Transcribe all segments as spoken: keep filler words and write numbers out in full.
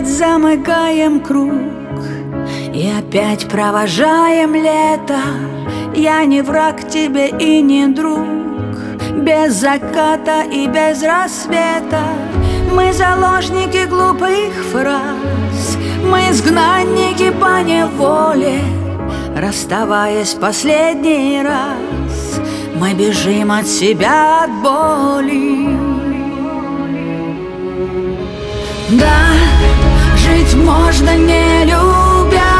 опять замыкаем круг и опять провожаем лето. Я не враг тебе и не друг. Без заката и без рассвета мы заложники глупых фраз, мы изгнанники по неволе. Расставаясь последний раз, мы бежим от себя, от боли. Да, жить можно не любя,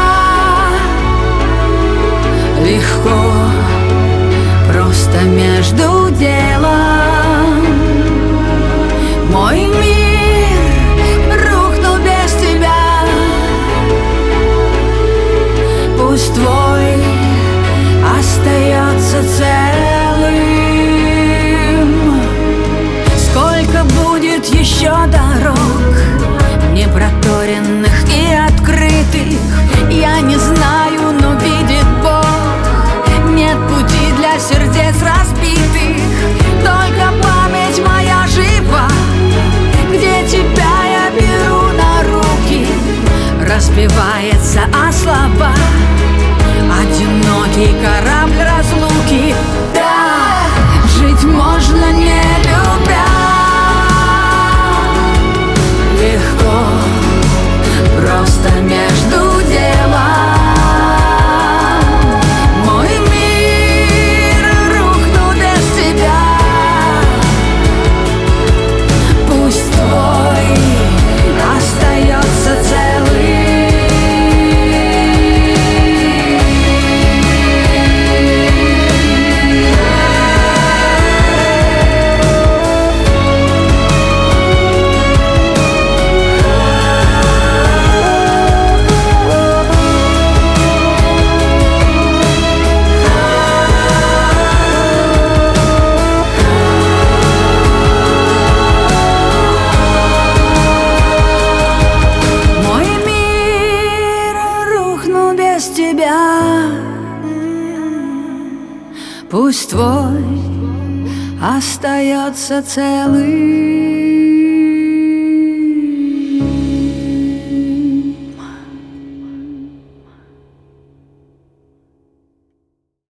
легко, просто между делом. Мой мир рухнул без тебя, пусть твой остается целым. Сколько будет еще дорог, непроторенных и открытых, я не знаю, но видит Бог. Нет пути для сердец разбитых, только память моя жива, где тебя я беру на руки. Разбивается о слова одинокий корабль разлуки. Да, жить можно не любя, легко, просто между делом. Мой мир рухнул без тебя, пусть твой остается целым. Пусть твой остается целым.